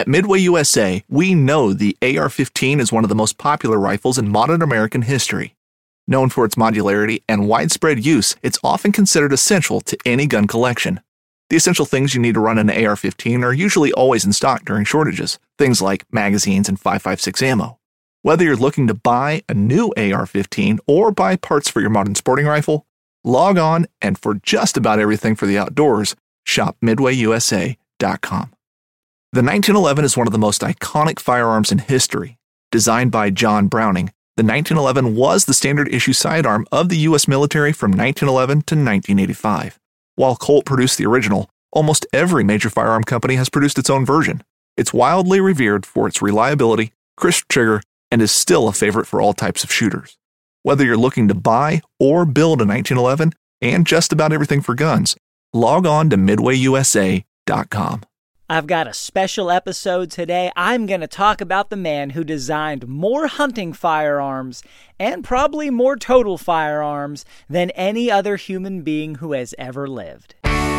At Midway USA, we know the AR-15 is one of the most popular rifles in modern American history. Known for its modularity and widespread use, it's often considered essential to any gun collection. The essential things you need to run an AR-15 are usually always in stock during shortages, things like magazines and 5.56 ammo. Whether you're looking to buy a new AR-15 or buy parts for your modern sporting rifle, log on and for just about everything for the outdoors, shop MidwayUSA.com. The 1911 is one of the most iconic firearms in history. Designed by John Browning, the 1911 was the standard issue sidearm of the U.S. military from 1911 to 1985. While Colt produced the original, almost every major firearm company has produced its own version. It's wildly revered for its reliability, crisp trigger, and is still a favorite for all types of shooters. Whether you're looking to buy or build a 1911 and just about everything for guns, log on to MidwayUSA.com. I've got a special episode today. I'm going to talk about the man who designed more hunting firearms and probably more total firearms than any other human being who has ever lived.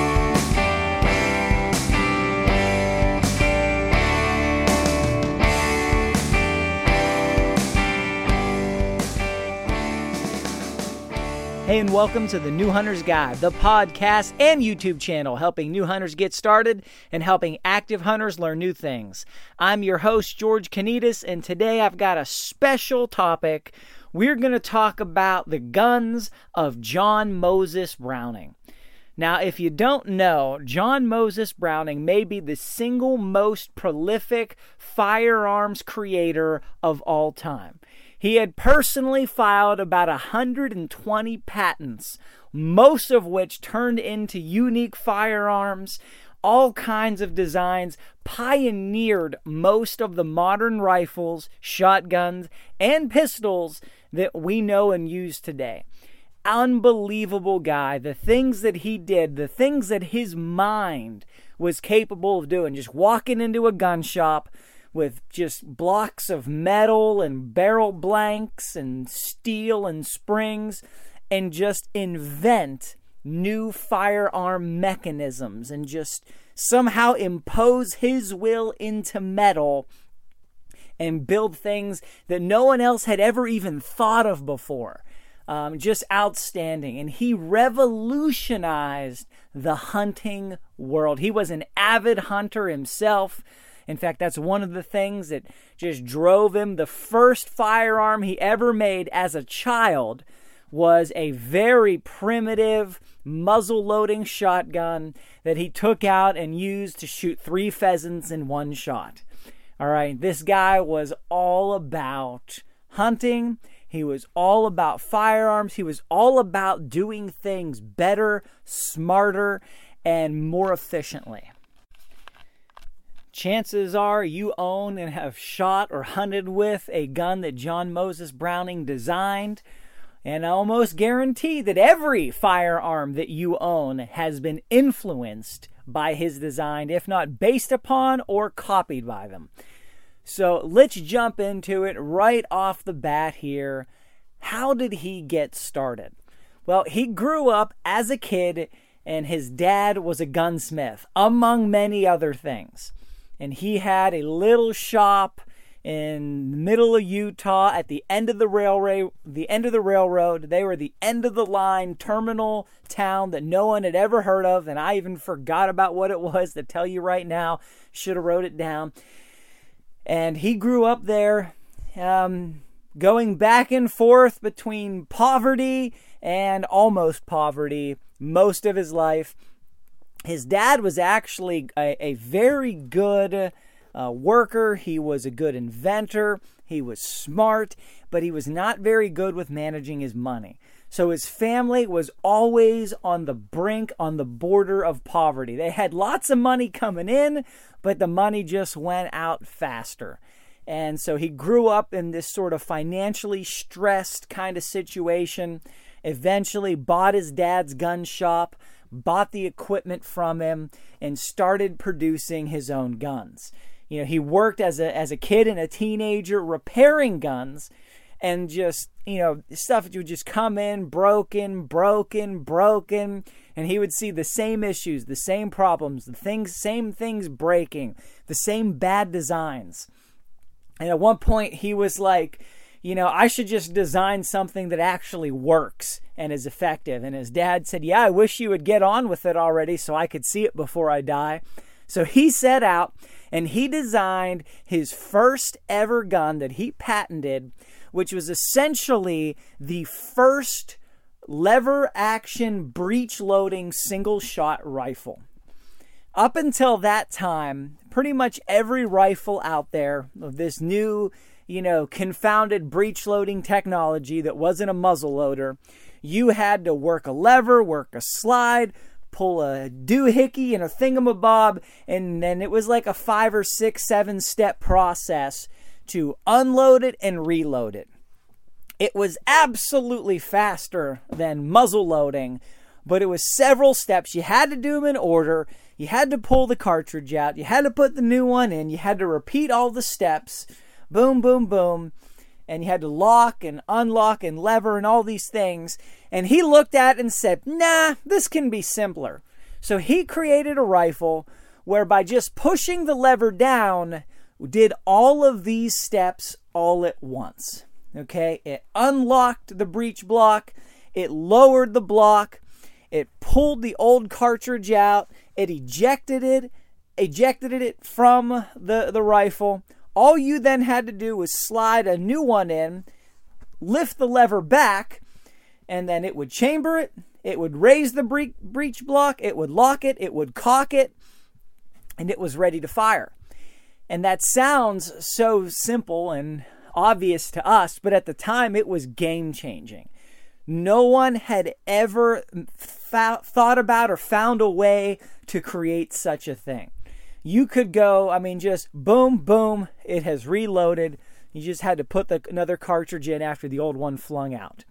Hey, and welcome to the New Hunter's Guide, the podcast and YouTube channel helping new hunters get started and helping active hunters learn new things. I'm your host, George Kanitas, and today I've got a special topic. We're going to talk about the guns of John Moses Browning. Now, if you don't know, John Moses Browning may be the single most prolific firearms creator of all time. He had personally filed about 120 patents, most of which turned into unique firearms, all kinds of designs, pioneered most of the modern rifles, shotguns, and pistols that we know and use today. Unbelievable guy. The things that he did, the things that his mind was capable of doing, just walking into a gun shop with just blocks of metal and barrel blanks and steel and springs and just invent new firearm mechanisms and just somehow impose his will into metal and build things that no one else had ever even thought of before. Just outstanding. And he revolutionized the hunting world. He was an avid hunter himself. In fact, that's one of the things that just drove him. The first firearm he ever made as a child was a very primitive muzzle-loading shotgun that he took out and used to shoot 3 pheasants in one shot. All right, this guy was all about hunting. He was all about firearms. He was all about doing things better, smarter, and more efficiently. Chances are you own and have shot or hunted with a gun that John Moses Browning designed, and I almost guarantee that every firearm that you own has been influenced by his design, if not based upon or copied by them. So let's jump into it right off the bat here. How did he get started? Well, he grew up as a kid, and his dad was a gunsmith, among many other things. And he had a little shop in the middle of Utah at the end of the railroad. They were the end of the line terminal town that no one had ever heard of. And I even forgot about what it was to tell you right now. Should have wrote it down. And he grew up there, going back and forth between poverty and almost poverty most of his life. His dad was actually a very good worker. He was a good inventor. He was smart, but he was not very good with managing his money. So his family was always on the brink, on the border of poverty. They had lots of money coming in, but the money just went out faster. And so he grew up in this sort of financially stressed kind of situation, eventually bought his dad's gun shop, bought the equipment from him, and started producing his own guns. You know, he worked as a kid and a teenager repairing guns, and just, you know, stuff would just come in broken, and he would see the same issues, the same problems, same things breaking, the same bad designs. And at one point he was like, I should just design something that actually works and is effective. And his dad said, I wish you would get on with it already so I could see it before I die. So he set out and he designed his first ever gun that he patented, which was essentially the first lever action breech loading single shot rifle. Up until that time, pretty much every rifle out there of this new, confounded breech loading technology that wasn't a muzzle loader, you had to work a lever, work a slide, pull a doohickey and a thingamabob, and then it was like a 5 or 6, 7 step process to unload it and reload it. It was absolutely faster than muzzle loading, but it was several steps. You had to do them in order. You had to pull the cartridge out. You had to put the new one in. You had to repeat all the steps. Boom, boom, boom. And you had to lock and unlock and lever and all these things. And he looked at it and said, nah, this can be simpler. So he created a rifle where by just pushing the lever down, did all of these steps all at once. Okay, it unlocked the breech block, it lowered the block, it pulled the old cartridge out, it ejected it from the rifle. All you then had to do was slide a new one in, lift the lever back, and then it would chamber it, it would raise the breech block, it would lock it, it would cock it, and it was ready to fire. And that sounds so simple and obvious to us, but at the time it was game-changing. No one had ever thought about or found a way to create such a thing. You could go, just boom, boom, it has reloaded. You just had to put another cartridge in after the old one flung out.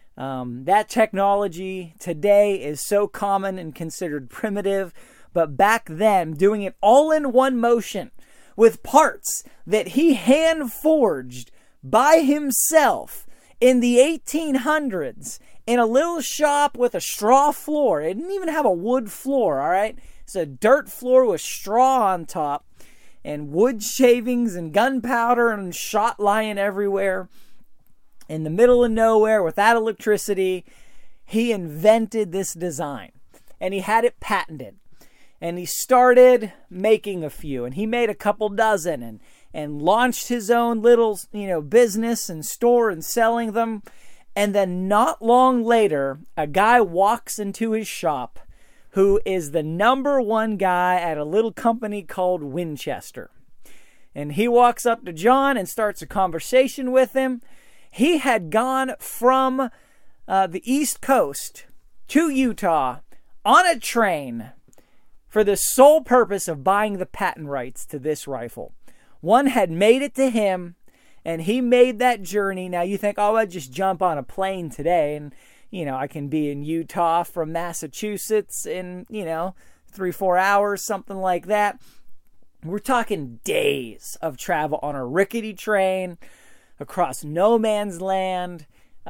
That technology today is so common and considered primitive, but back then, doing it all in one motion with parts that he hand forged by himself in the 1800s in a little shop with a straw floor. It didn't even have a wood floor, all right? It's a dirt floor with straw on top and wood shavings and gunpowder and shot lying everywhere. In the middle of nowhere without electricity, he invented this design and he had it patented. And he started making a few, and he made a couple dozen and launched his own little, business and store and selling them. And then not long later, a guy walks into his shop who is the number one guy at a little company called Winchester. And he walks up to John and starts a conversation with him. He had gone from the East Coast to Utah on a train for the sole purpose of buying the patent rights to this rifle. One had made it to him, and he made that journey. Now you think, I'd just jump on a plane today, and, I can be in Utah from Massachusetts in, 3-4 hours, something like that. We're talking days of travel on a rickety train across no man's land,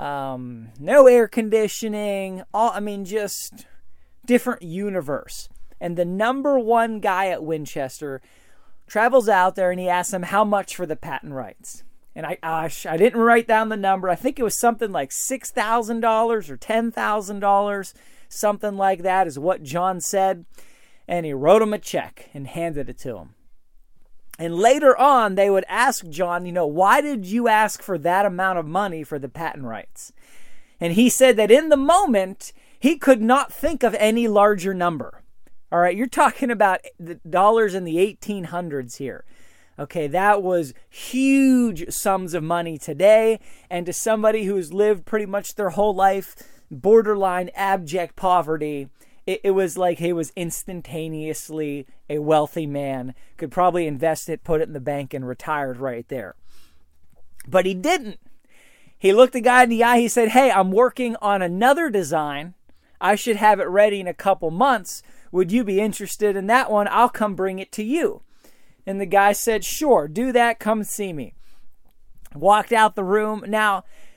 no air conditioning, just different universe. And the number one guy at Winchester travels out there and he asks him how much for the patent rights. And I didn't write down the number. I think it was something like $6,000 or $10,000. Something like that is what John said. And he wrote him a check and handed it to him. And later on, they would ask John, why did you ask for that amount of money for the patent rights? And he said that in the moment, he could not think of any larger number. All right, you're talking about the dollars in the 1800s here. Okay, that was huge sums of money today. And to somebody who's lived pretty much their whole life, borderline abject poverty, it was like he was instantaneously a wealthy man. Could probably invest it, put it in the bank, and retired right there. But he didn't. He looked the guy in the eye. He said, hey, I'm working on another design. I should have it ready in a couple months. Would you be interested in that one? I'll come bring it to you. And the guy said, sure, do that. Come see me. Walked out the room. Now,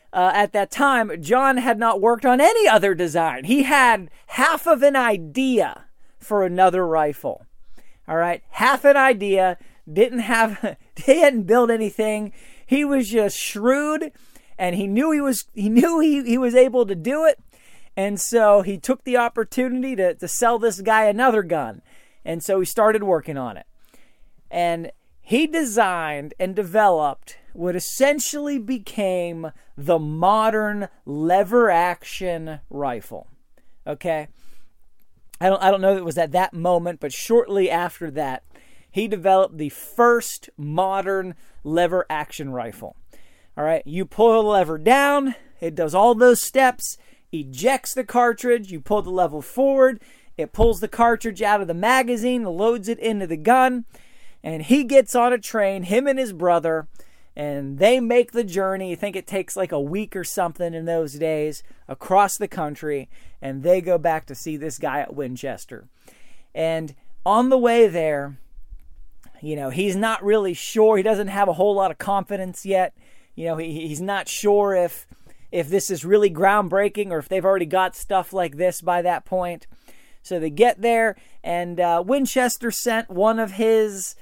at that time, John had not worked on any other design. He had half of an idea for another rifle. All right, half an idea, he hadn't built anything. He was just shrewd, and he knew he was able to do it. And so he took the opportunity to sell this guy another gun. And so he started working on it. And he designed and developed what essentially became the modern lever action rifle. Okay? I don't know if it was at that moment, but shortly after that, he developed the first modern lever action rifle. All right, you pull the lever down, it does all those steps, ejects the cartridge, you pull the lever forward, it pulls the cartridge out of the magazine, loads it into the gun, and he gets on a train, him and his brother, and they make the journey. I think it takes like a week or something in those days, across the country, and they go back to see this guy at Winchester. And on the way there, he's not really sure. He doesn't have a whole lot of confidence yet. He's not sure if this is really groundbreaking or if they've already got stuff like this by that point. So they get there, and Winchester sent one of his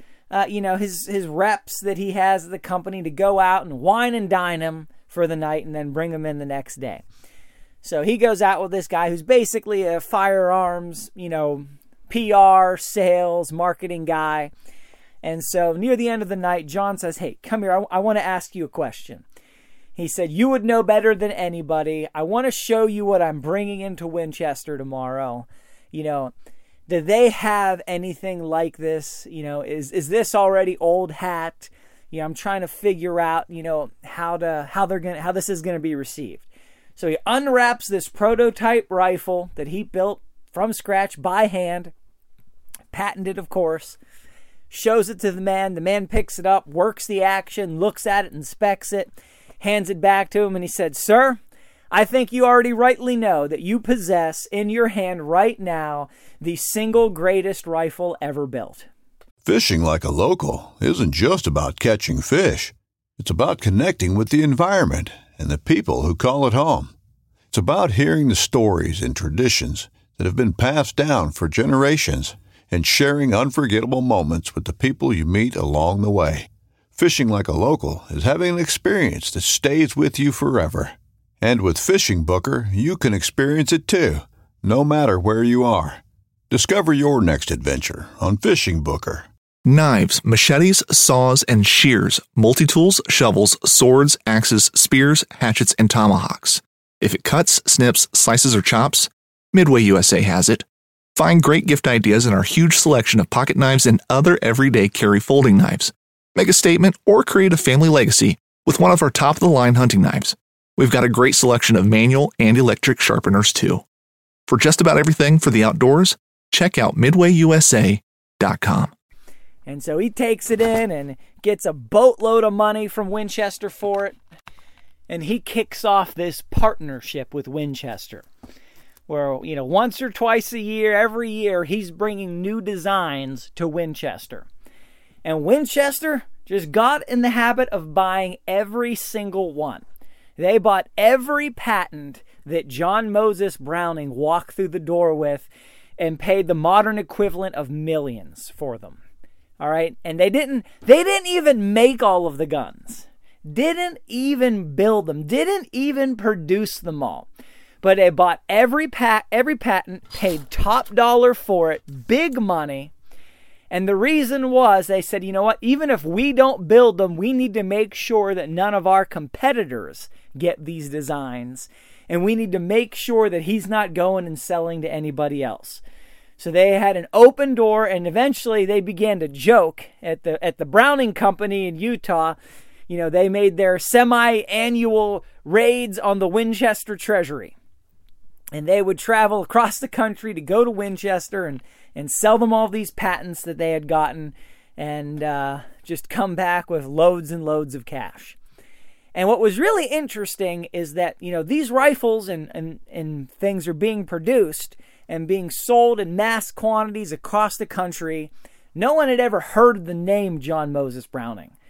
reps that he has at the company to go out and wine and dine him for the night and then bring him in the next day. So he goes out with this guy who's basically a firearms, PR, sales, marketing guy. And so near the end of the night, John says, "Hey, come here. I want to ask you a question." He said, "You would know better than anybody. I want to show you what I'm bringing into Winchester tomorrow. Do they have anything like this? Is this already old hat? I'm trying to figure out, how this is going to be received." So he unwraps this prototype rifle that he built from scratch by hand, patented, of course. Shows it to the man. The man picks it up, works the action, looks at it, inspects it, hands it back to him, and he said, "Sir, I think you already rightly know that you possess in your hand right now the single greatest rifle ever built." Fishing like a local isn't just about catching fish. It's about connecting with the environment and the people who call it home. It's about hearing the stories and traditions that have been passed down for generations and sharing unforgettable moments with the people you meet along the way. Fishing like a local is having an experience that stays with you forever. And with Fishing Booker, you can experience it too, no matter where you are. Discover your next adventure on Fishing Booker. Knives, machetes, saws, and shears, multi-tools, shovels, swords, axes, spears, hatchets, and tomahawks. If it cuts, snips, slices, or chops, Midway USA has it. Find great gift ideas in our huge selection of pocket knives and other everyday carry folding knives. Make a statement or create a family legacy with one of our top-of-the-line hunting knives. We've got a great selection of manual and electric sharpeners too. For just about everything for the outdoors, check out MidwayUSA.com. And so he takes it in and gets a boatload of money from Winchester for it. And he kicks off this partnership with Winchester, where, once or twice a year, every year, he's bringing new designs to Winchester. And Winchester just got in the habit of buying every single one. They bought every patent that John Moses Browning walked through the door with and paid the modern equivalent of millions for them. All right? And they didn't even make all of the guns. Didn't even build them. Didn't even produce them all. But they bought every patent, paid top dollar for it, big money. And the reason was, they said, you know what, even if we don't build them, we need to make sure that none of our competitors get these designs. And we need to make sure that he's not going and selling to anybody else. So they had an open door, and eventually they began to joke at the Browning Company in Utah. They made their semi-annual raids on the Winchester Treasury. And they would travel across the country to go to Winchester and sell them all these patents that they had gotten, and just come back with loads and loads of cash. And what was really interesting is that, these rifles and things are being produced and being sold in mass quantities across the country. No one had ever heard the name John Moses Browning,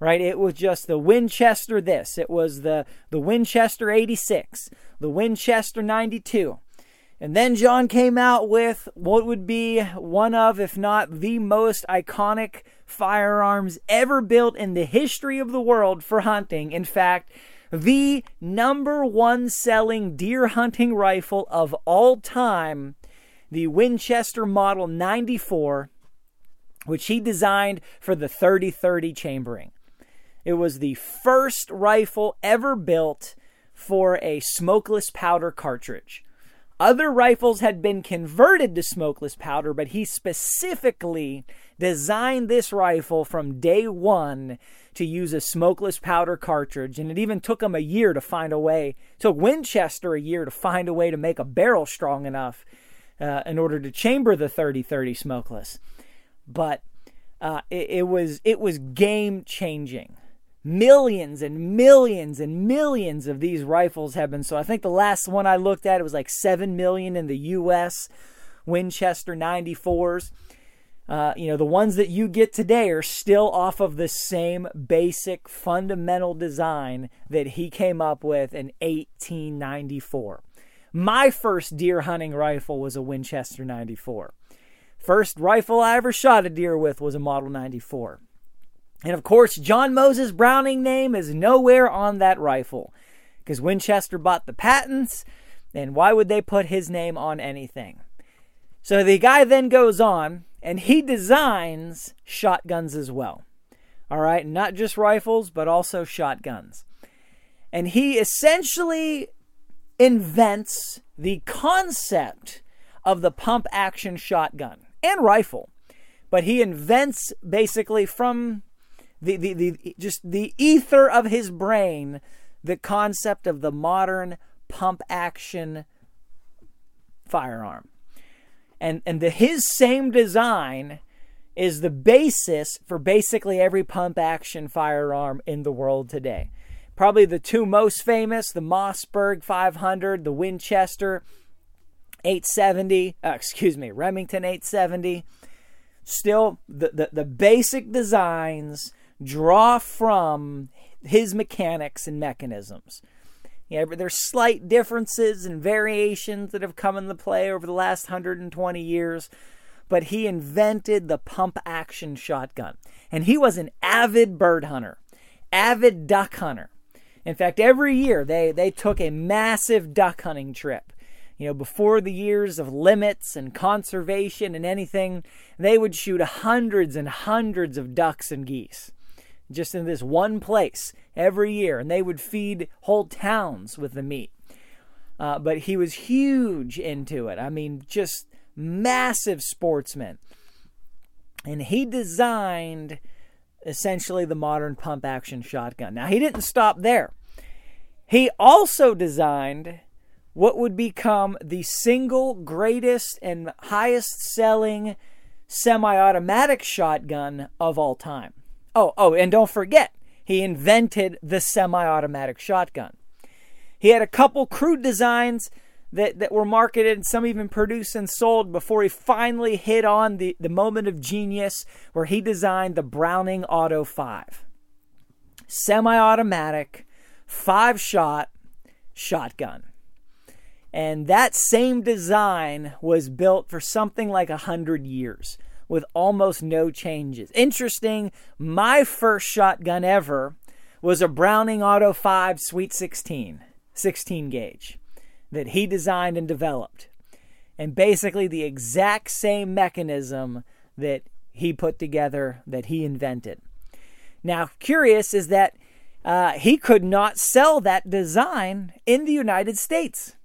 right? It was just the Winchester this. It was the Winchester 86, the Winchester 92. And then John came out with what would be one of, if not the most iconic firearms ever built in the history of the world for hunting. In fact, the number one selling deer hunting rifle of all time, the Winchester Model 94, which he designed for the 30-30 chambering. It was the first rifle ever built for a smokeless powder cartridge. Other rifles had been converted to smokeless powder, but he specifically designed this rifle from day one to use a smokeless powder cartridge. And it even took him a year to find a way, it took Winchester a year to find a way to make a barrel strong enough in order to chamber the 30-30 smokeless. But it was game changing. Millions and millions and millions of these rifles have been sold. I think the last one I looked at, it was like 7 million in the U.S. Winchester 94s. The ones that you get today are still off of the same basic fundamental design that he came up with in 1894. My first deer hunting rifle was a Winchester 94. First rifle I ever shot a deer with was a Model 94. And of course, John Moses Browning name is nowhere on that rifle because Winchester bought the patents, and why would they put his name on anything? So the guy then goes on and he designs shotguns as well. All right, not just rifles, but also shotguns. And he essentially invents the concept of the pump action shotgun and rifle. But he invents basically from the ether of his brain, the concept of the modern pump action firearm. And his same design is the basis for basically every pump action firearm in the world today. Probably the two most famous, the Mossberg 500, the Winchester 870, Remington 870. Still, the basic designs draw from his mechanics and mechanisms. Yeah, but there's slight differences and variations that have come into play over the last 120 years, but he invented the pump action shotgun. And he was an avid bird hunter, avid duck hunter. In fact, every year they took a massive duck hunting trip. Before the years of limits and conservation and anything, they would shoot hundreds and hundreds of ducks and geese just in this one place every year, and they would feed whole towns with the meat. But he was huge into it. I mean, just massive sportsman. And he designed essentially the modern pump action shotgun. Now, he didn't stop there. He also designed what would become the single greatest and highest selling semi-automatic shotgun of all time. Oh, and don't forget, he invented the semi-automatic shotgun. He had a couple crude designs that were marketed, some even produced and sold, before he finally hit on the moment of genius where he designed the Browning Auto 5. Semi-automatic, 5-shot shotgun. And that same design was built for something like 100 years with almost no changes. Interesting, my first shotgun ever was a Browning Auto 5 Sweet 16 gauge that he designed and developed. And basically the exact same mechanism that he put together, that he invented. Now, curious is that he could not sell that design in the United States.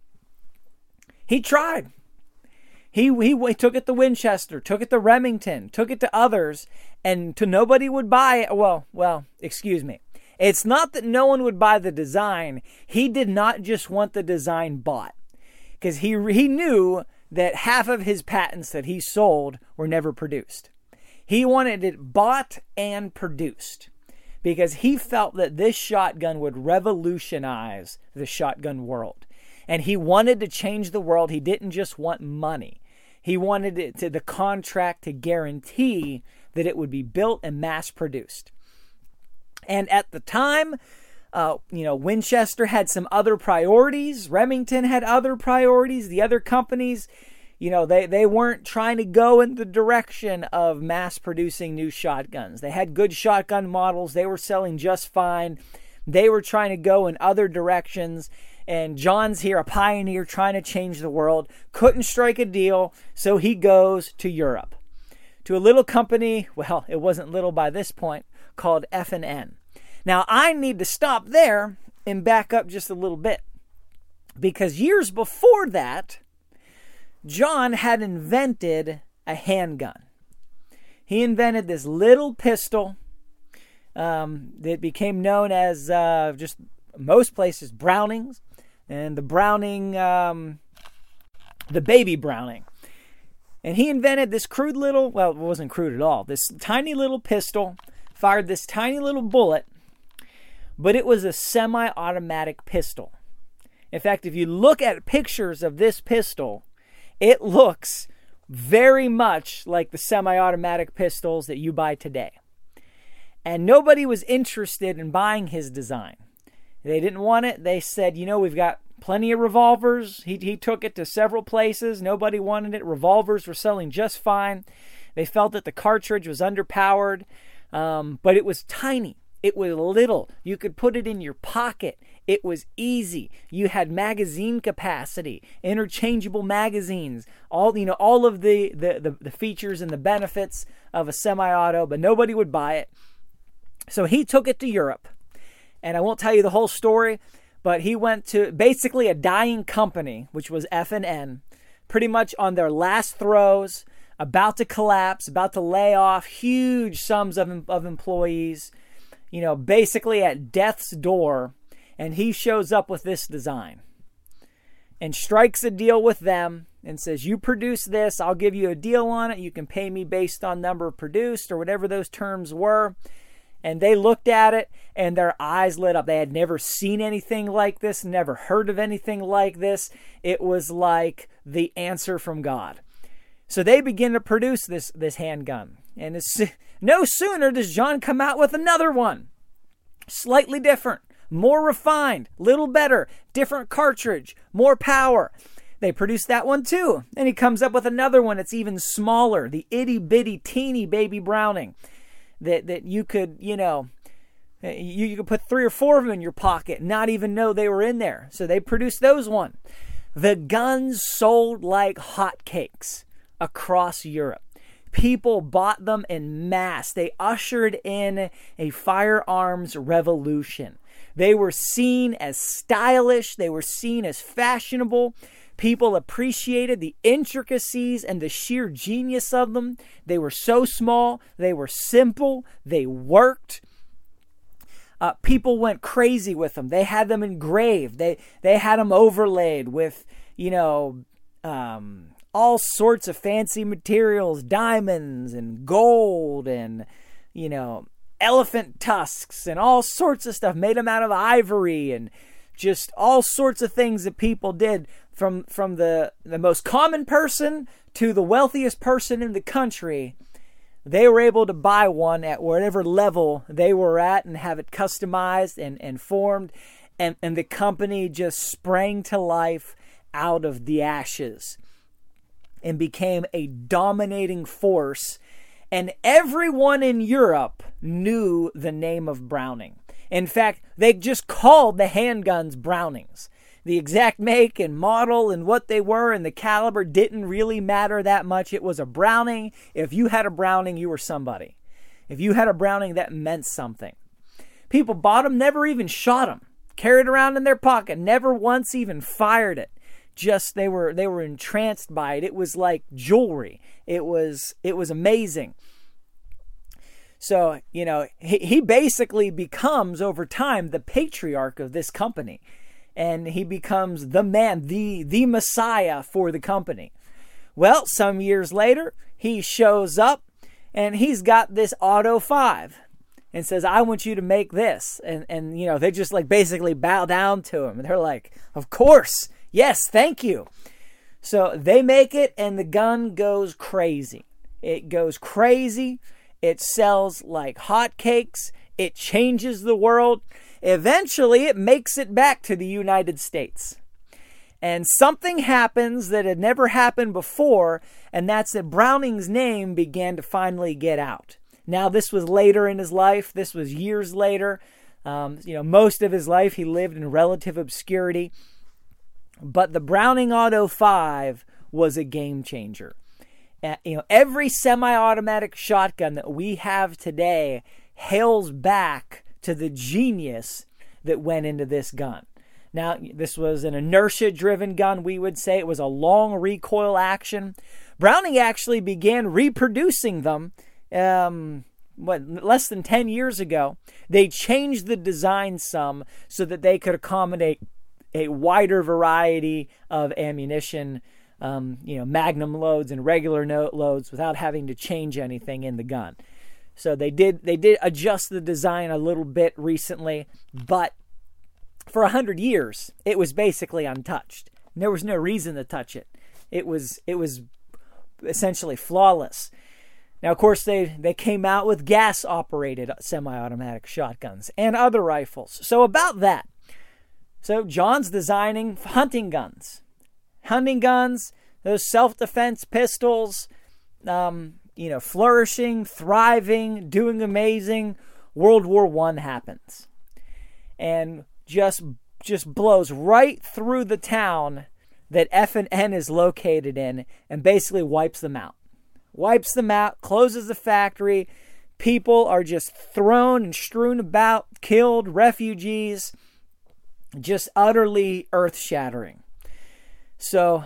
He tried. He took it to Winchester, took it to Remington, took it to others, and nobody would buy it. Well, excuse me. It's not that no one would buy the design. He did not just want the design bought, because he knew that half of his patents that he sold were never produced. He wanted it bought and produced because he felt that this shotgun would revolutionize the shotgun world. And he wanted to change the world. He didn't just want money. He wanted the contract to guarantee that it would be built and mass produced. And at the time, Winchester had some other priorities. Remington had other priorities. The other companies, they weren't trying to go in the direction of mass producing new shotguns. They had good shotgun models. They were selling just fine. They were trying to go in other directions. And John's here, a pioneer trying to change the world. Couldn't strike a deal, so he goes to Europe. To a little company, well, it wasn't little by this point, called F&N. Now, I need to stop there and back up just a little bit. Because years before that, John had invented a handgun. He invented this little pistol that became known as just most places Brownings, and the Browning, the baby Browning. And he invented this crude little, well, it wasn't crude at all, this tiny little pistol, fired this tiny little bullet, but it was a semi-automatic pistol. In fact, if you look at pictures of this pistol, it looks very much like the semi-automatic pistols that you buy today. And nobody was interested in buying his design. They didn't want it. They said, we've got plenty of revolvers. He took it to several places. Nobody wanted it. Revolvers were selling just fine. They felt that the cartridge was underpowered, but it was tiny. It was little. You could put it in your pocket. It was easy. You had magazine capacity, interchangeable magazines, all of the features and the benefits of a semi-auto, but nobody would buy it. So he took it to Europe. And I won't tell you the whole story, but he went to basically a dying company, which was F&N, pretty much on their last throes, about to collapse, about to lay off huge sums of employees, basically at death's door. And he shows up with this design and strikes a deal with them and says, you produce this, I'll give you a deal on it. You can pay me based on number produced or whatever those terms were. And they looked at it and their eyes lit up. They had never seen anything like this, never heard of anything like this. It was like the answer from God. So they begin to produce this handgun. And no sooner does John come out with another one. Slightly different, more refined, little better, different cartridge, more power. They produce that one too. And he comes up with another one that's even smaller, the itty bitty teeny baby Browning. That you could, you could put 3 or 4 of them in your pocket and not even know they were in there. So they produced those one. The guns sold like hotcakes across Europe. People bought them en masse. They ushered in a firearms revolution. They were seen as stylish. They were seen as fashionable. People appreciated the intricacies and the sheer genius of them. They were so small. They were simple. They worked. People went crazy with them. They had them engraved. They had them overlaid with, all sorts of fancy materials, diamonds and gold and, elephant tusks and all sorts of stuff. Made them out of ivory and just all sorts of things that people did. From the most common person to the wealthiest person in the country, they were able to buy one at whatever level they were at and have it customized and formed. And the company just sprang to life out of the ashes and became a dominating force. And everyone in Europe knew the name of Browning. In fact, they just called the handguns Brownings. The exact make and model and what they were and the caliber didn't really matter that much. It was a Browning. If you had a Browning, you were somebody. If you had a Browning, that meant something. People bought them, never even shot them. Carried around in their pocket, never once even fired it. Just they were entranced by it. It was like jewelry. It was amazing. So, he basically becomes over time the patriarch of this company. And he becomes the man, the Messiah for the company. Well, some years later, he shows up and he's got this Auto 5 and says, I want you to make this. And they just basically bow down to him. And they're like, of course, yes, thank you. So they make it and the gun goes crazy. It goes crazy. It sells like hotcakes. It changes the world. Eventually, it makes it back to the United States. And something happens that had never happened before, and that's that Browning's name began to finally get out. Now, this was later in his life. This was years later. Most of his life he lived in relative obscurity. But the Browning Auto 5 was a game changer. Every semi-automatic shotgun that we have today hails back to the genius that went into this gun. Now, this was an inertia-driven gun, we would say. It was a long recoil action. Browning actually began reproducing them less than 10 years ago. They changed the design some so that they could accommodate a wider variety of ammunition, magnum loads and regular loads without having to change anything in the gun. So they did adjust the design a little bit recently, but for 100 years, it was basically untouched. There was no reason to touch it. It was essentially flawless. Now, of course, they came out with gas-operated semi-automatic shotguns and other rifles. So about that. So John's designing hunting guns. Hunting guns, those self-defense pistols, flourishing, thriving, doing amazing. World War I happens. And just blows right through the town that F&N is located in and basically wipes them out. Wipes them out, closes the factory. People are just thrown and strewn about, killed, refugees. Just utterly earth-shattering. So,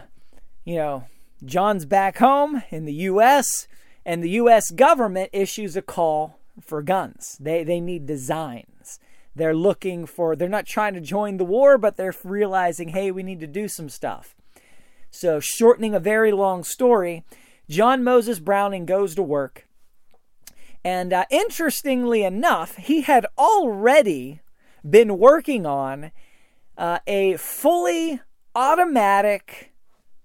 John's back home in the U.S., and the U.S. government issues a call for guns. They need designs. They're not trying to join the war, but they're realizing, hey, we need to do some stuff. So, shortening a very long story, John Moses Browning goes to work. And interestingly enough, he had already been working on a fully automatic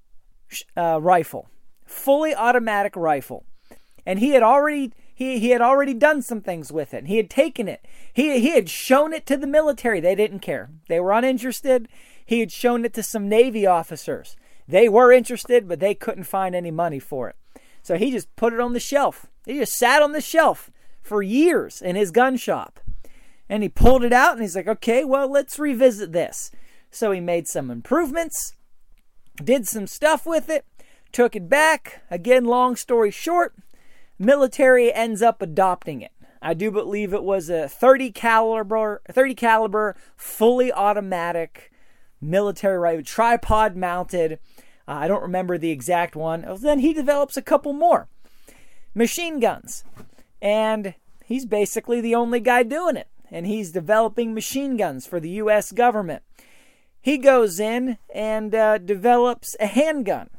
rifle. Fully automatic rifle. And he had already done some things with it. He had taken it. He had shown it to the military. They didn't care. They were uninterested. He had shown it to some Navy officers. They were interested, but they couldn't find any money for it. So he just put it on the shelf. He just sat on the shelf for years in his gun shop. And he pulled it out and he's like, okay, well, let's revisit this. So he made some improvements, did some stuff with it, took it back. Again, long story short, military ends up adopting it. I do believe it was a 30 caliber, fully automatic military rifle, tripod mounted. I don't remember the exact one. Then he develops a couple more machine guns. And he's basically the only guy doing it. And he's developing machine guns for the U.S. government. He goes in and develops a handgun.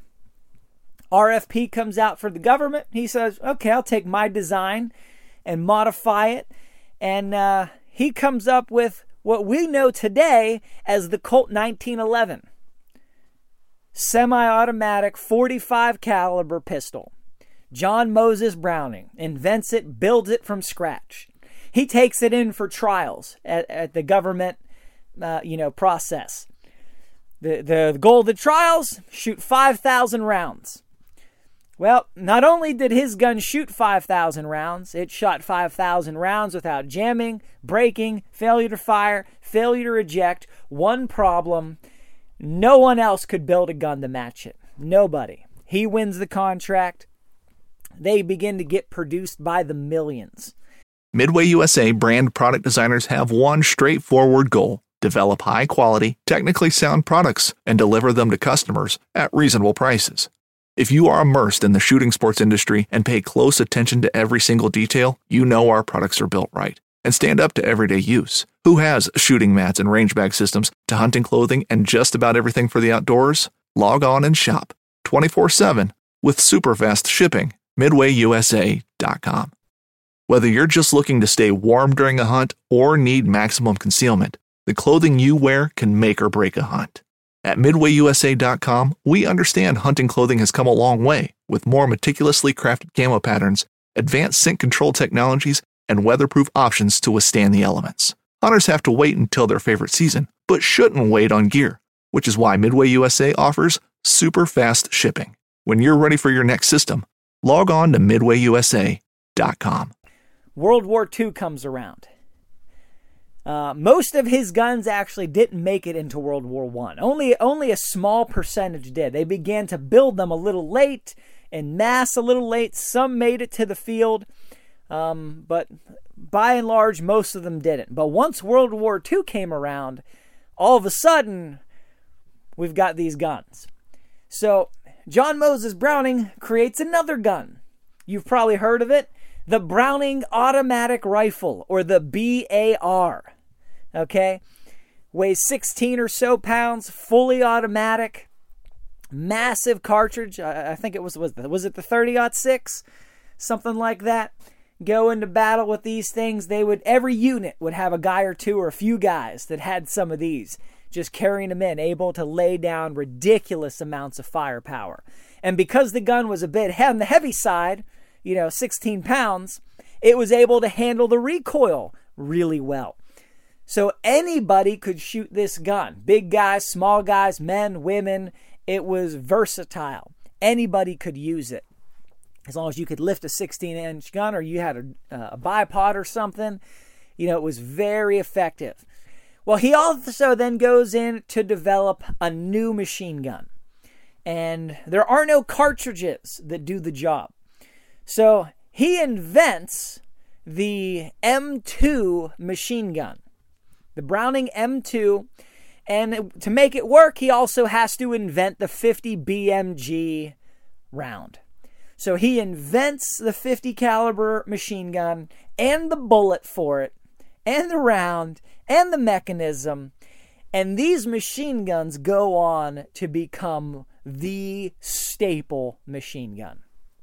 RFP comes out for the government. He says, okay, I'll take my design and modify it. And he comes up with what we know today as the Colt 1911. Semi-automatic 45 caliber pistol. John Moses Browning invents it, builds it from scratch. He takes it in for trials at the government process. The goal of the trials, shoot 5,000 rounds. Well, not only did his gun shoot 5,000 rounds, it shot 5,000 rounds without jamming, breaking, failure to fire, failure to eject. One problem, no one else could build a gun to match it. Nobody. He wins the contract. They begin to get produced by the millions. Midway USA brand product designers have one straightforward goal: develop high-quality, technically sound products and deliver them to customers at reasonable prices. If you are immersed in the shooting sports industry and pay close attention to every single detail, you know our products are built right and stand up to everyday use. Who has shooting mats and range bag systems to hunting clothing and just about everything for the outdoors? Log on and shop 24/7 with super fast shipping. MidwayUSA.com. Whether you're just looking to stay warm during a hunt or need maximum concealment, the clothing you wear can make or break a hunt. At MidwayUSA.com, we understand hunting clothing has come a long way with more meticulously crafted camo patterns, advanced scent control technologies, and weatherproof options to withstand the elements. Hunters have to wait until their favorite season, but shouldn't wait on gear, which is why Midway USA offers super fast shipping. When you're ready for your next system, log on to midwayusa.com. World War II comes around. Most of his guns actually didn't make it into World War I. Only a small percentage did. They began to build them a little late, en masse a little late. Some made it to the field, but by and large, most of them didn't. But once World War II came around, all of a sudden, we've got these guns. So John Moses Browning creates another gun. You've probably heard of it. The Browning Automatic Rifle, or the BAR. Okay? Weighs 16 or so pounds, fully automatic, massive cartridge. I think it was it the 30-06? Something like that. Go into battle with these things. Every unit would have a guy or two or a few guys that had some of these, just carrying them in, able to lay down ridiculous amounts of firepower. And because the gun was a bit on the heavy side, 16 pounds, it was able to handle the recoil really well. So anybody could shoot this gun. Big guys, small guys, men, women. It was versatile. Anybody could use it. As long as you could lift a 16-inch gun, or you had a bipod or something, it was very effective. Well, he also then goes in to develop a new machine gun. And there are no cartridges that do the job. So he invents the M2 machine gun, the Browning M2. And to make it work, he also has to invent the 50 BMG round. So he invents the 50 caliber machine gun and the bullet for it, and the round, and the mechanism. And these machine guns go on to become the staple machine gun.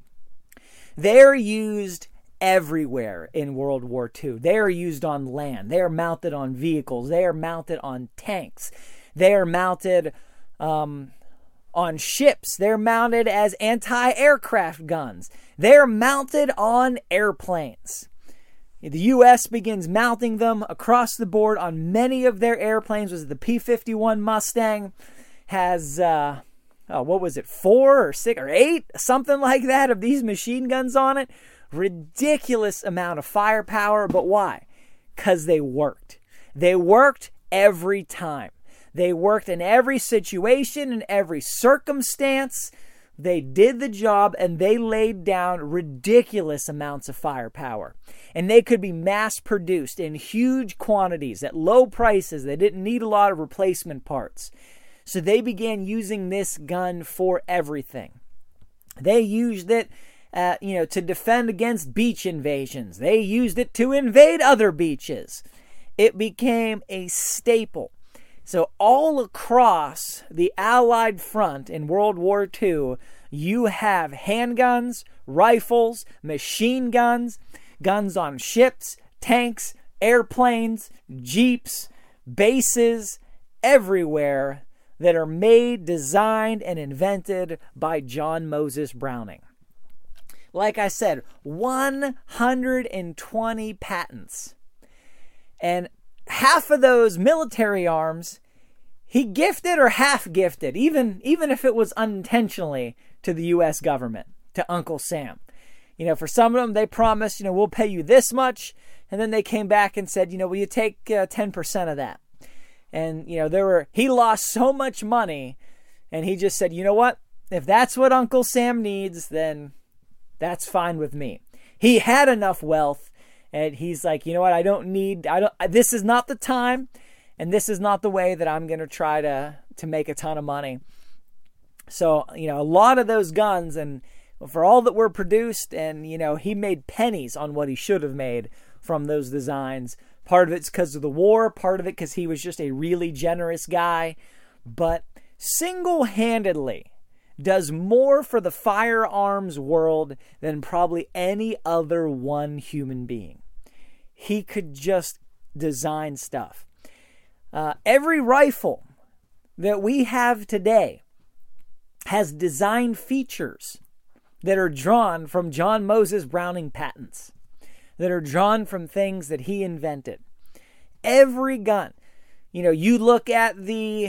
They're used everywhere in World War II. They are used on land. They are mounted on vehicles. They are mounted on tanks. They are mounted on ships. They're mounted as anti-aircraft guns. They're mounted on airplanes. The U.S. begins mounting them across the board on many of their airplanes. Was it the P-51 Mustang? Has, 4 or 6 or 8? Something like that of these machine guns on it. Ridiculous amount of firepower, but why? Because they worked. They worked every time. They worked in every situation, in every circumstance. They did the job, and they laid down ridiculous amounts of firepower. And they could be mass-produced in huge quantities at low prices. They didn't need a lot of replacement parts. So they began using this gun for everything. They used it to defend against beach invasions. They used it to invade other beaches. It became a staple. So all across the Allied front in World War II, you have handguns, rifles, machine guns, guns on ships, tanks, airplanes, jeeps, bases, everywhere that are made, designed, and invented by John Moses Browning. Like I said, 120 patents. And half of those military arms, he gifted or half gifted, even if it was unintentionally, to the U.S. government, to Uncle Sam. For some of them, they promised, we'll pay you this much. And then they came back and said, will you take 10% of that? And, he lost so much money, and he just said, you know what? If that's what Uncle Sam needs, then that's fine with me. He had enough wealth, and he's like, you know what? This is not the time, and this is not the way that I'm going to try to make a ton of money. So, a lot of those guns, and for all that were produced, and, he made pennies on what he should have made from those designs. Part of it's because of the war, part of it because he was just a really generous guy. But single-handedly does more for the firearms world than probably any other one human being. He could just design stuff. Every rifle that we have today has design features that are drawn from John Moses Browning patents. that are drawn from things that he invented. Every gun. You look at the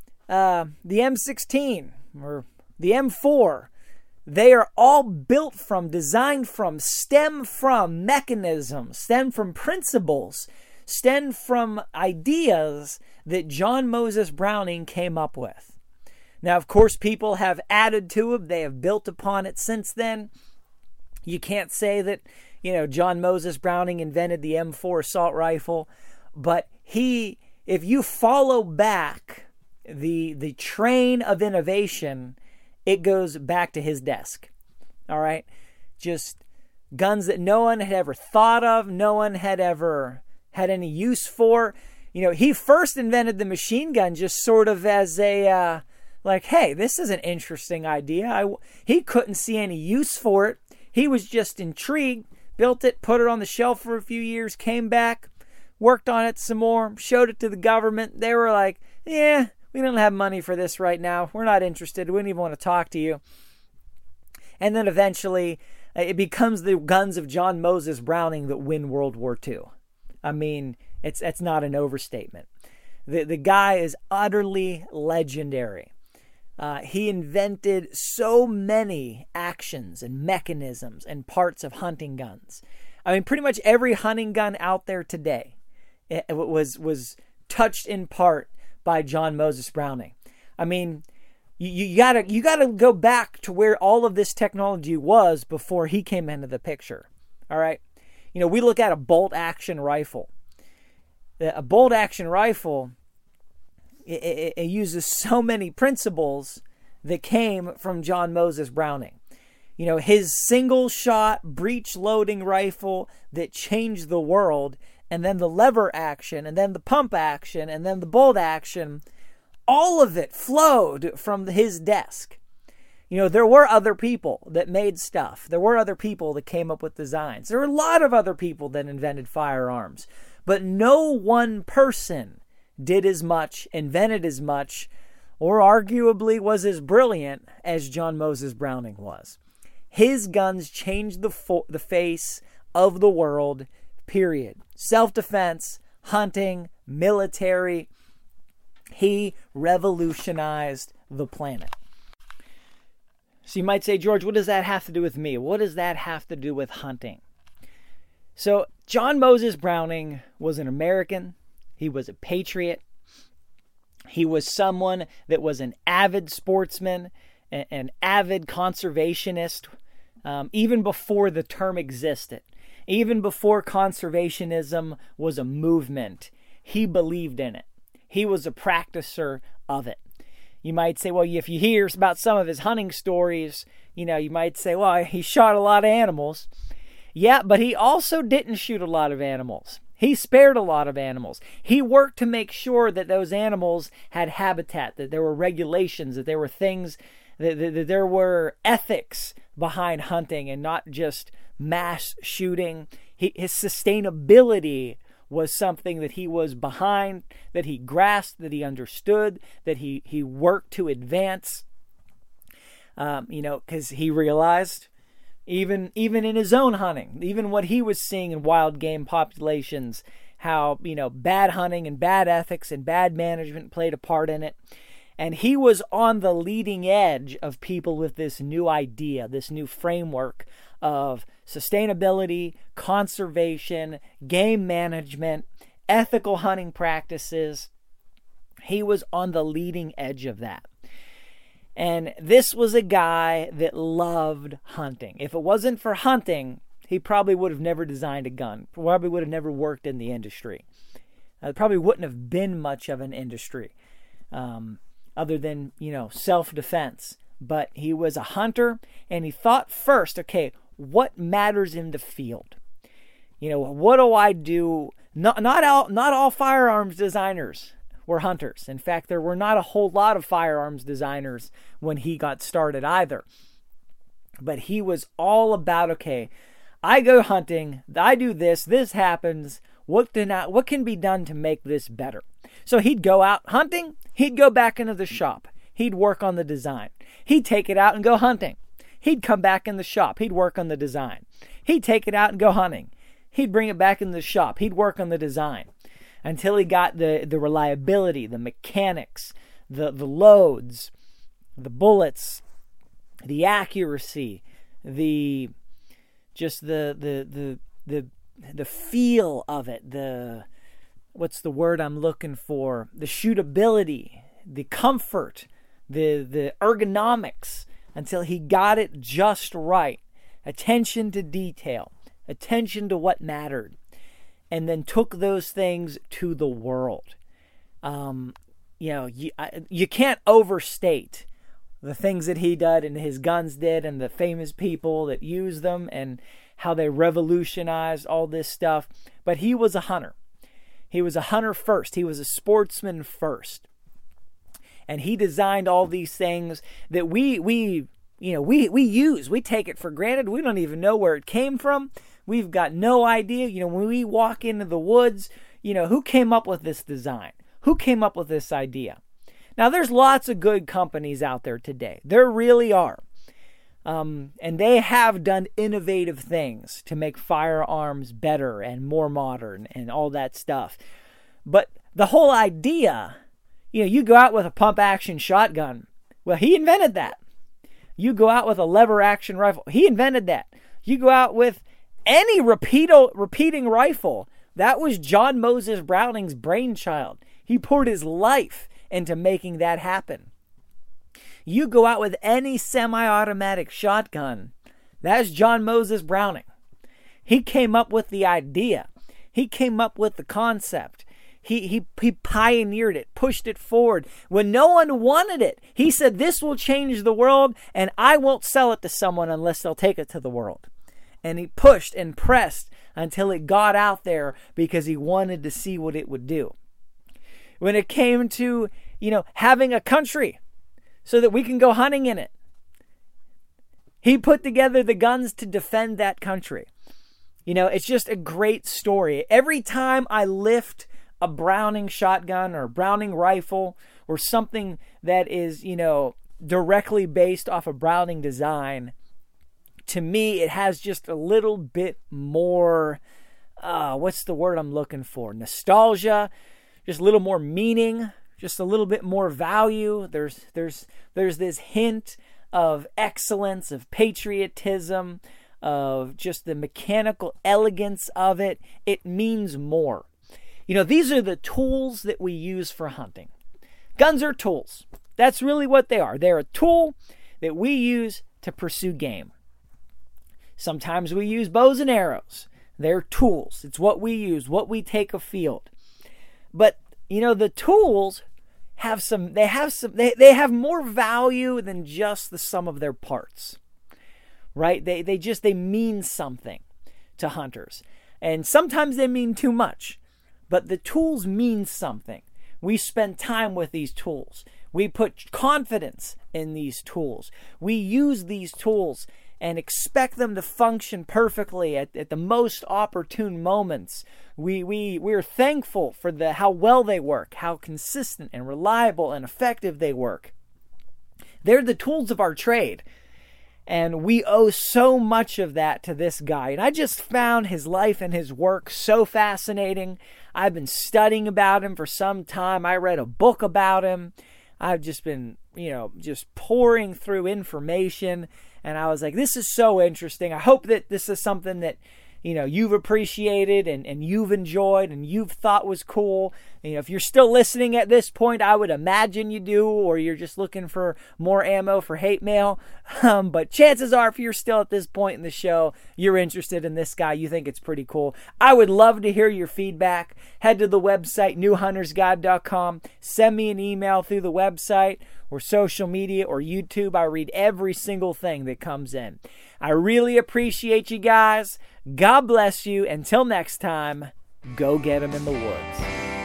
M16 or the M4, they are all built from, designed from, stem from mechanisms, stem from principles, stem from ideas that John Moses Browning came up with. Now, of course, people have added to it. They have built upon it since then. You can't say that, John Moses Browning invented the M4 assault rifle, but if you follow back the train of innovation, it goes back to his desk. All right? Just guns that no one had ever thought of, no one had ever had any use for. He first invented the machine gun just sort of as a, hey, this is an interesting idea. He couldn't see any use for it. He was just intrigued, built it, put it on the shelf for a few years, came back, worked on it some more, showed it to the government. They were like, yeah, we don't have money for this right now. We're not interested. We don't even want to talk to you. And then eventually it becomes the guns of John Moses Browning that win World War II. I mean, it's not an overstatement. The guy is utterly legendary. He invented so many actions and mechanisms and parts of hunting guns. I mean, pretty much every hunting gun out there today was touched in part by John Moses Browning. I mean, you gotta go back to where all of this technology was before he came into the picture. All right, we look at a bolt action rifle. A bolt action rifle, it uses so many principles that came from John Moses Browning. His single shot breech loading rifle that changed the world, and then the lever action, and then the pump action, and then the bolt action, all of it flowed from his desk. There were other people that made stuff. There were other people that came up with designs. There were a lot of other people that invented firearms. But no one person did as much, invented as much, or arguably was as brilliant as John Moses Browning was. His guns changed the face of the world, period. Self-defense, hunting, military. He revolutionized the planet. So you might say, George, what does that have to do with me? What does that have to do with hunting? So John Moses Browning was an American. He was a patriot. He was someone that was an avid sportsman, an avid conservationist, even before the term existed. Even before conservationism was a movement, he believed in it. He was a practicer of it. You might say, well, if you hear about some of his hunting stories, you might say, well, he shot a lot of animals. Yeah, but he also didn't shoot a lot of animals. He spared a lot of animals. He worked to make sure that those animals had habitat, that there were regulations, that there were things, that there were ethics behind hunting and not just mass shooting. His sustainability was something that he was behind, that he grasped, that he understood, that he worked to advance. Because he realized, even in his own hunting, even what he was seeing in wild game populations, how, bad hunting and bad ethics and bad management played a part in it. And he was on the leading edge of people with this new idea, this new framework of sustainability, conservation, game management, ethical hunting practices. He was on the leading edge of that. And this was a guy that loved hunting. If it wasn't for hunting, he probably would have never designed a gun. Probably would have never worked in the industry. Probably wouldn't have been much of an industry. Other than, self-defense. But he was a hunter, and he thought first, okay, what matters in the field? What do I do? Not all firearms designers were hunters. In fact, there were not a whole lot of firearms designers when he got started either. But he was all about, okay, I go hunting, I do this happens, what can be done to make this better? So he'd go out hunting, he'd go back into the shop, he'd work on the design. He'd take it out and go hunting. He'd come back in the shop, he'd work on the design. He'd take it out and go hunting. he'd bring it back in the shop. He'd work on the design until he got the reliability, the mechanics, the loads, the bullets, the accuracy, the feel of it, what's the word I'm looking for? The shootability, the comfort, the ergonomics, until he got it just right. Attention to detail, attention to what mattered, and then took those things to the world. You can't overstate the things that he did and his guns did, and the famous people that used them, and how they revolutionized all this stuff. But he was a hunter. He was a hunter first. He was a sportsman first. And he designed all these things that we use. We take it for granted. We don't even know where it came from. We've got no idea. When we walk into the woods, who came up with this design? Who came up with this idea? Now, there's lots of good companies out there today. There really are. And they have done innovative things to make firearms better and more modern and all that stuff. But the whole idea, you go out with a pump action shotgun. Well, he invented that. You go out with a lever action rifle. He invented that. You go out with any repeating rifle. That was John Moses Browning's brainchild. He poured his life into making that happen. You go out with any semi-automatic shotgun. That's John Moses Browning. He came up with the idea. He came up with the concept. He pioneered it, pushed it forward. When no one wanted it, he said, this will change the world, and I won't sell it to someone unless they'll take it to the world. And he pushed and pressed until it got out there because he wanted to see what it would do. When it came to, having a country so that we can go hunting in it, he put together the guns to defend that country. It's just a great story. Every time I lift a Browning shotgun or Browning rifle or something that is, directly based off a Browning design, to me, it has just a little bit more, what's the word I'm looking for? Nostalgia, just a little more meaning, just a little bit more value. There's this hint of excellence, of patriotism, of just the mechanical elegance of it. It means more. These are the tools that we use for hunting. Guns are tools. That's really what they are. They're a tool that we use to pursue game. Sometimes we use bows and arrows. They're tools. It's what we use, what we take afield. But, the tools they have more value than just the sum of their parts. Right? They mean something to hunters. And sometimes they mean too much. But the tools mean something. We spend time with these tools. We put confidence in these tools. We use these tools and expect them to function perfectly at the most opportune moments. We're thankful for how well they work, how consistent and reliable and effective they work. They're the tools of our trade. And we owe so much of that to this guy. And I just found his life and his work so fascinating. I've been studying about him for some time. I read a book about him. I've just been, just pouring through information. And I was like, this is so interesting. I hope that this is something that, you've appreciated and you've enjoyed and you've thought was cool. If you're still listening at this point, I would imagine you do, or you're just looking for more ammo for hate mail. But chances are, if you're still at this point in the show, you're interested in this guy. You think it's pretty cool. I would love to hear your feedback. Head to the website, newhuntersguide.com. Send me an email through the website or social media or YouTube. I read every single thing that comes in. I really appreciate you guys. God bless you. Until next time, go get 'em in the woods.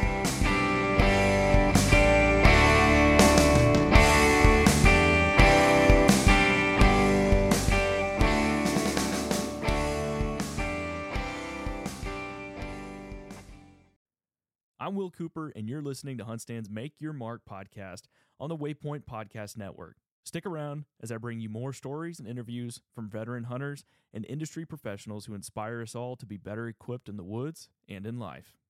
I'm Will Cooper, and you're listening to HuntStand's Make Your Mark podcast on the Waypoint Podcast Network. Stick around as I bring you more stories and interviews from veteran hunters and industry professionals who inspire us all to be better equipped in the woods and in life.